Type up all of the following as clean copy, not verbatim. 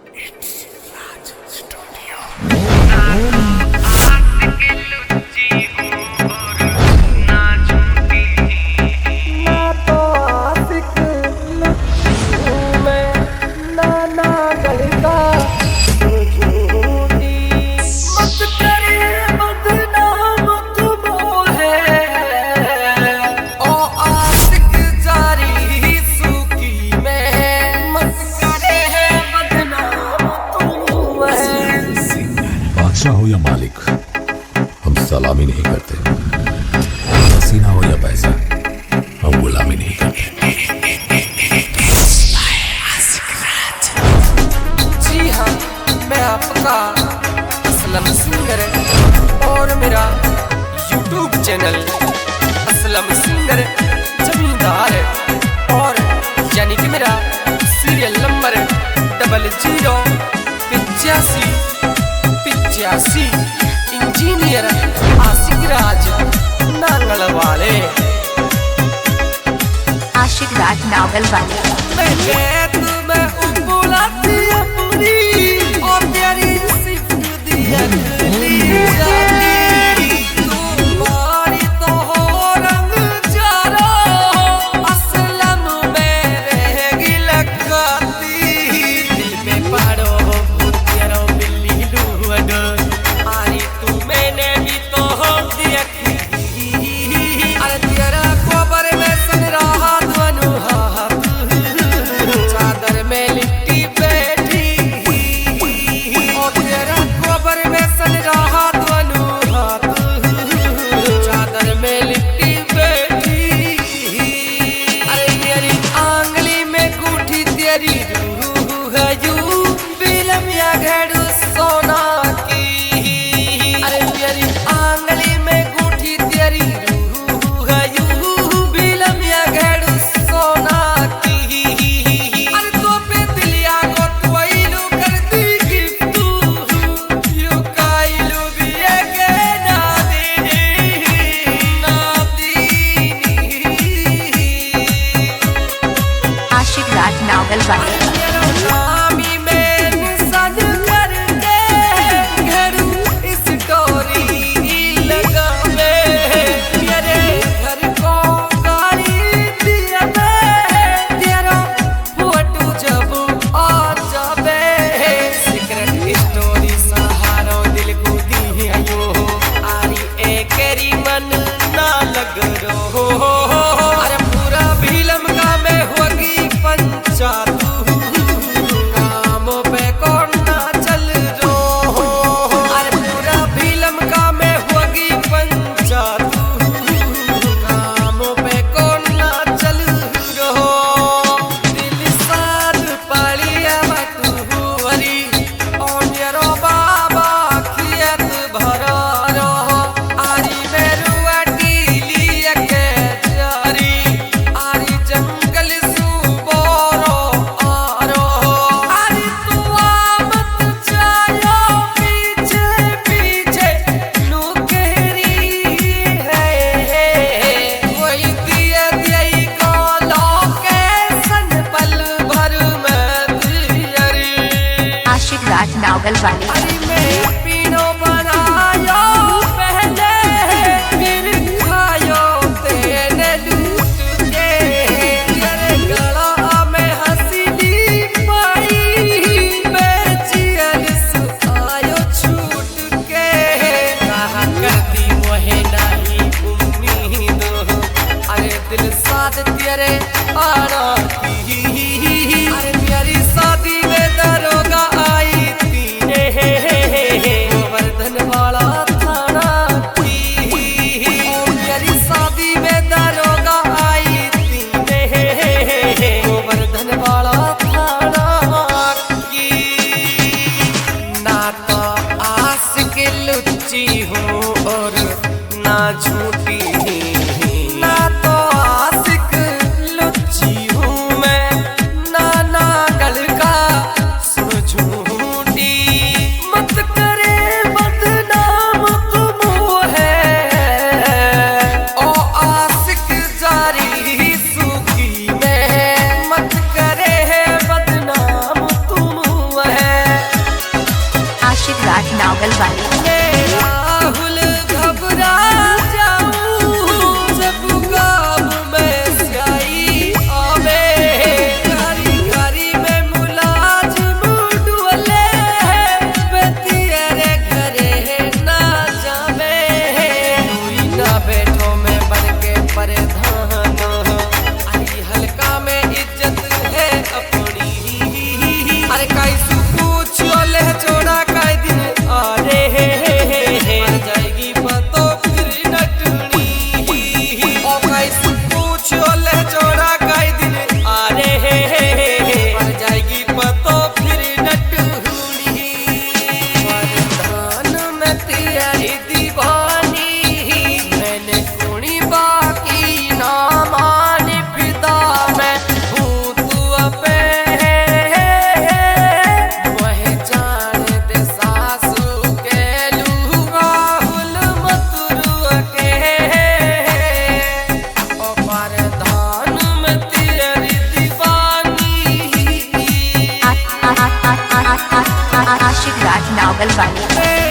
बादशाह हो या मालिक, हम सलामी नहीं करते। पसीना हो या पैसा, हम गुलामी नहीं करते। जी हाँ, मैं आपका असलम सिंगर और मेरा YouTube चैनल असलम सिंगर जमींदार है और यानी कि मेरा सीरियल नंबर 0085 इंजीनियर आशिक राज नांगल वाले। आशिक राज नांगल वाले। मैं कहत मैं उपलाती अपनी और तेरी सिफ्त दिया गली जाती। तुम्हारी तो हो रंग जारो असलम में रहेगी लकाती। दिल पे पड़ो तेरो बिल्ली लूड आरी तू मैंने भी तो देखी। अरे तेरा खबर में सुन रहा दोनों हाथ चादर में लिट्टी बैठी और तेरा खबर में सुन रहा दोनों हाथ चादर में लिट्टी बैठी। अरे मेरी आंगली में गूठी तेरी रूह है यू फिल्म या घड़ू सोना की। अरे मेरी आंगली में गूठी तेरी रूह है यू फिल्म या घड़ू सोना की। अरे तो पे दिलिया को त्वइलू कर दी गिफ्ट यू काइलू भी के ना दी। आशिक राज नांगल वाले। नामी में निशान करके घरू स्टोरी लगा में मेरे घर को गाड़ी दिया में तेरा फोटो जब आ जावे। सीक्रेट स्टोरी सहारो दिल को दियो आरी एकरी मन ना लग रो। अरे पूरा भीलम का में होगी पंचायत कामों पे कौन ना चल रो। अरे पूरा भीलम का में होगी पंचायत कामों पे कौन ना चल रो। दिल साध पालिया तू हरी और मेरो बाबा खेत भरा रहो। आरी मेरुआ टीलिया के जारी आरी जंगल सुबोरो आरो। आरी तू मत जायो पीछे पीछे नुकेरी है कोई दिए दिए को लोकेशन पल भर में दियरी। आशिक राज नांगल वाले। अरे मैं पीनो बनायो पहले फिर खायो तेने लूट के। तेरे गला में हंसी पाई बेचियन आयो छूट के। कहा करती मोहे नहीं उम्मीद अरे दिल साथ तेरे आना की। अरे मेरी शादी में दरोगा आई तीने गोवर्धन वाला थाना की। ओ मेरी शादी में दरोगा आई तीने गोवर्धन वाला थाना की। ना तो आस के लुच्ची हूँ और ना झूठी ना तो आशिक लुच्ची हूँ मैं ना नांगल का सुन झूठी। मत करे बदनाम तुम है ओ आशिक जारी सूखी में मत करे बदनाम तुम है। नावल वाली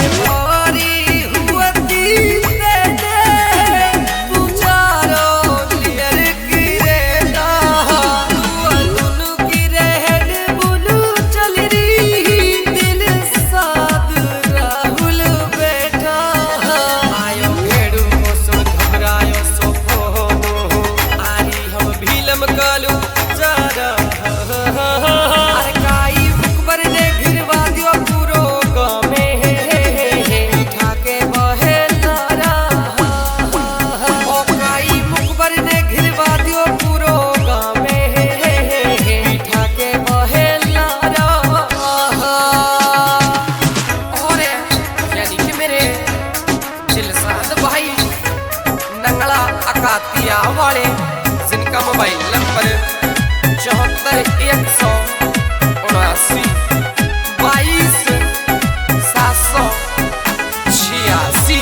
अकातिया वाले जिनका मोबाइल नंबर 74 179 22 786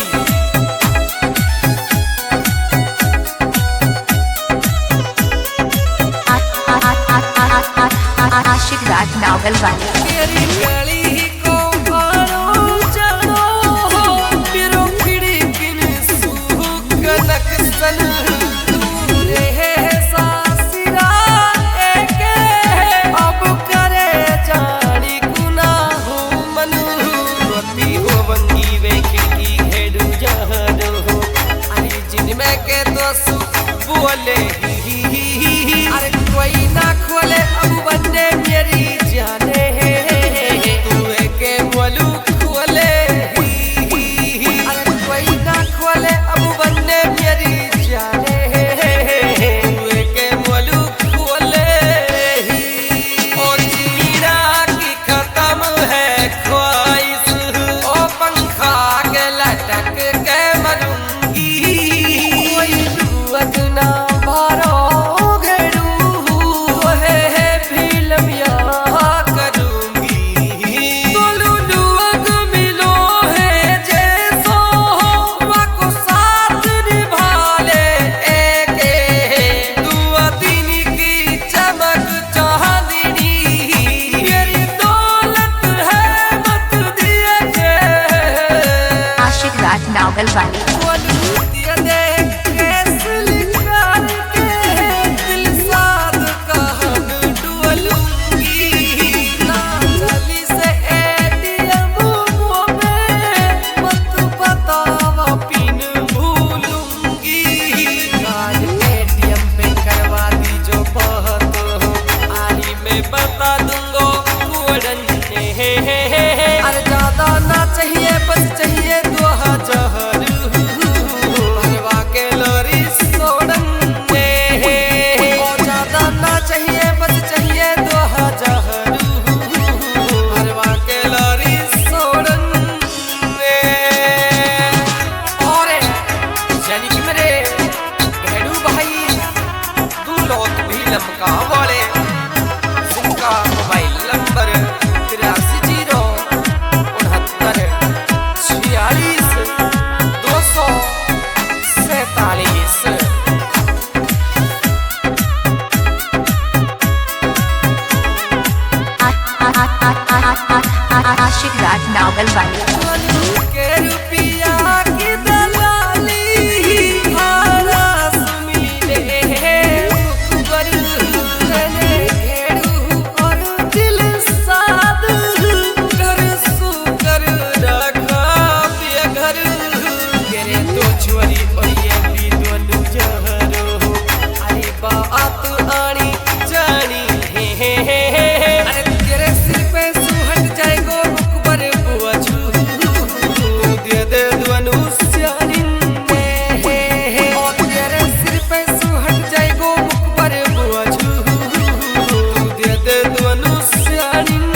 आशिक राज नावल वाली तेरी गली को आनो जानो बिरो खिड़ी किन सुख नक्सन तूने है सासिरा एके अब करे जानी गुना हो मनु रोती हो बंगी वे खिड़की घेड़ू जहरो अरे जिन में के तो सु बोले अरे कोई ना खोले अब बंदे मेरी जाने तू के बोलू खोले अरे कोई ना खोले अब बंदे मेरी जाने तू के बोलू खोले ओ जीरा की खत्म है ख्वाहिश ओ पंखा के लटक के मरूंगी कोई दुआत ना मारो नावल वाली बता दूंगा अरे ज्यादा ना चाहिए बस चाहिए 2000 भरवा के लोरी सोडन और ज्यादा ना चाहिए बस चाहिए 2000 भरवा के लोरी सोडन और यानी कि मेरे घेड़ू भाई तू लोग भी लमका वाले जिनका मोबाइल नंबर 83 आशिक राज नावल वाली के रुपिया की दलाली हारास मिले मुखबर तने घेड़ू और दिल साद कर सुकर रखा पिया घर तेरे तो छुरी और ये भी दोनों जहरो अरे बात आनी जानी अरे तेरे सिर पे सुहट जाएगो मुखबर बुआजू दे दे दुनु स्यानिन और तेरे सिर पे सुहट जाएगो मुखबर बुआजू दे दे दुनु स्यानिन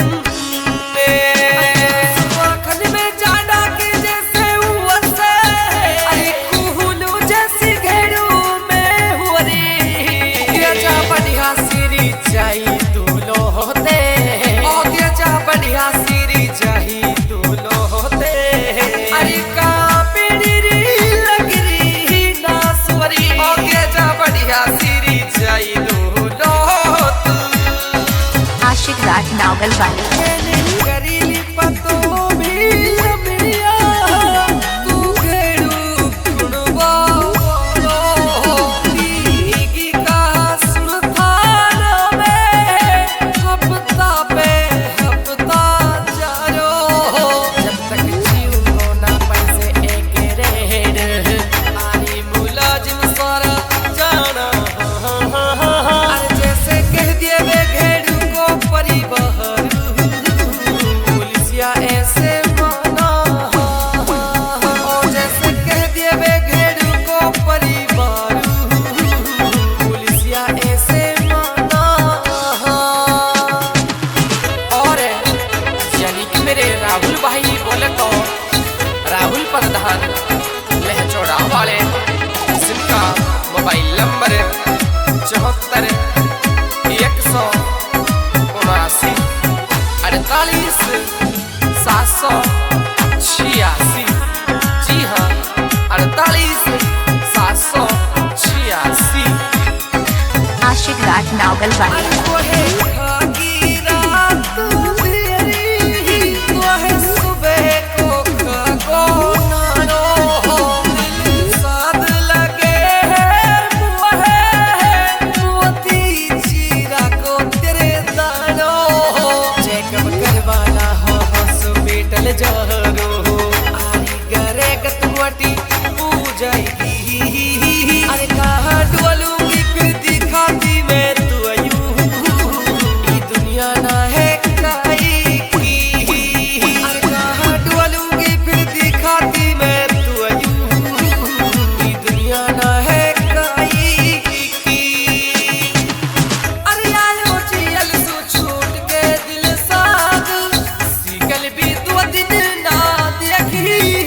आँखन में जाड़ा के जैसे हुआ से अरे कुहलू जैसी घेड़ू में हुआ रे ये जा बढ़िया सिरी चाहिए होते जा बढ़िया सिरी चाही दूलो होते अरे का पीड़ी लगरी ना सुवरी जा बढ़िया सिरी चाही दूलो होते आशिक राज नावल वाली करीली पतो भी 48 786। जी हाँ, 48 786। आशिक राज नावल वाली अरे कहाँ डुअलूंगी फिर दिखाती मैं तू अयूं, ये दुनिया ना है काई की। अरे कहाँ डुअलूंगी फिर दिखाती मैं तू अयूं, ये दुनिया ना है काई की। अरे आयो चियल सु छूट के दिल साथ सीकल भी 2 दिन ना देखी।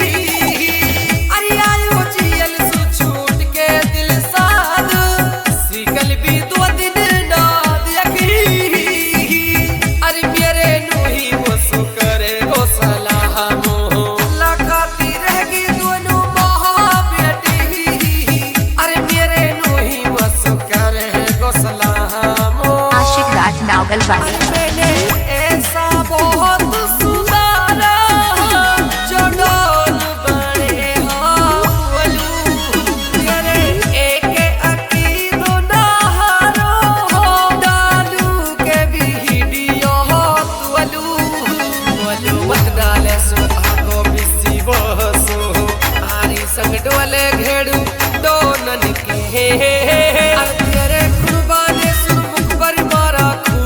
नावल वाली मैंने ऐसा बहुत सुधारा जो डोल बड़े हावलू, तेरे एक अकीदो नहारो डालू के वीडियो तुअलू तुअलू मत डाले सो आगो बिसी बसो आरी संग डोले घेड़ू दोनन के तेरे कुर्बाने सुन मुख पर मारा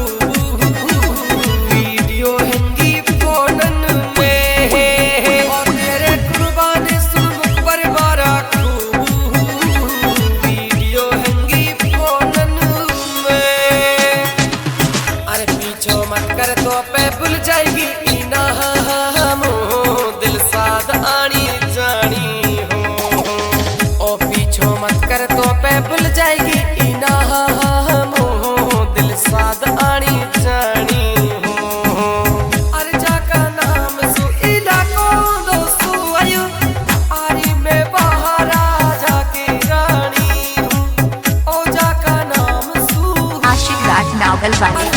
तो पे भूल जाएगी इना हमो दिल साथ आनी जानी हो। ओ पीछो मत कर तो पे भूल जाएगी इना हमो दिल साथ आनी जानी हो। अरे जाका नाम सु इलाको दो सु आयु आरी में बहारा जाके रानी हूँ। ओ जाका नाम सु आशिक राज नावल वाली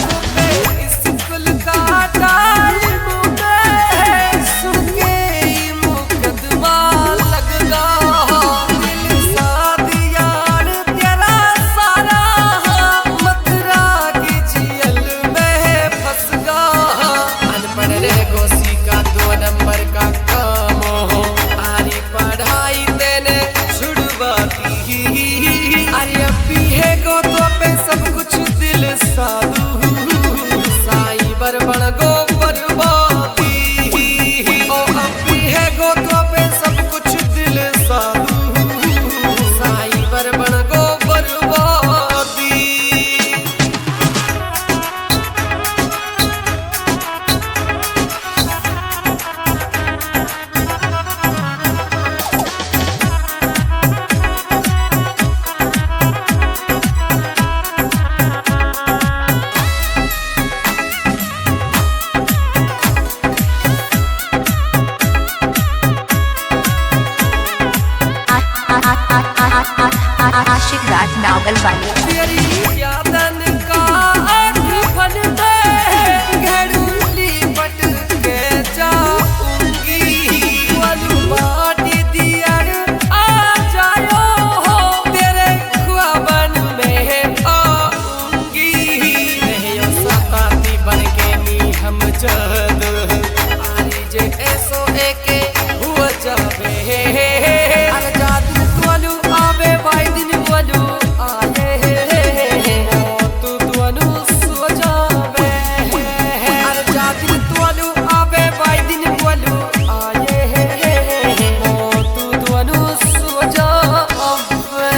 आशिक राज नावल वाली तेरी यादन का आँख फन पे घड़ूली पट के जाऊंगी वालू बाटी दियर आ जायो हो तेरे ख्वाबन में आऊंगी रहियो सताती बन के नी हम जद आरी जे ऐसो एके हुआ जावे अरे जादू वालू आवे भाई दिन वालू आए तू तुअनु सो जावे अरे जादू वालू आवे भाई दिन वालू आए तू तुअनु सो जावे।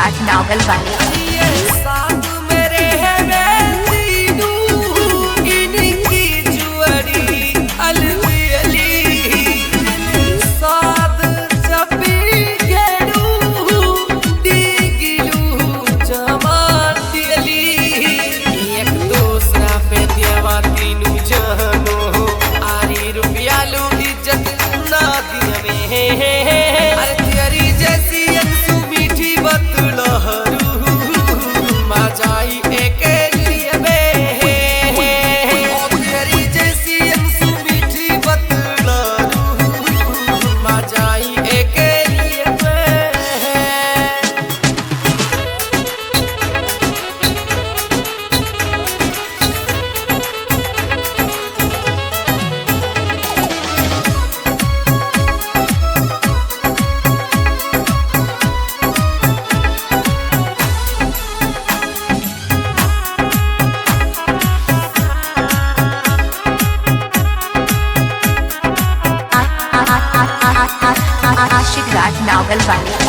राज नावल वाले। ये साथ मेरे है तीनू इनकी जुअरी अलवी अली साथ जबी गेडू दिगिलू जमाती अली एक दूसरा पे देवा तीनू जहनो आरी रुपया लू इज्जत ना दियवे अरे तेरी जैसी अंसू मीठी बतलहरू मजाई एक लिए बे तेरी जैसी अंसू मीठी बतलहरू मजाई एक लिए बे। आशिक राज नावल वाले।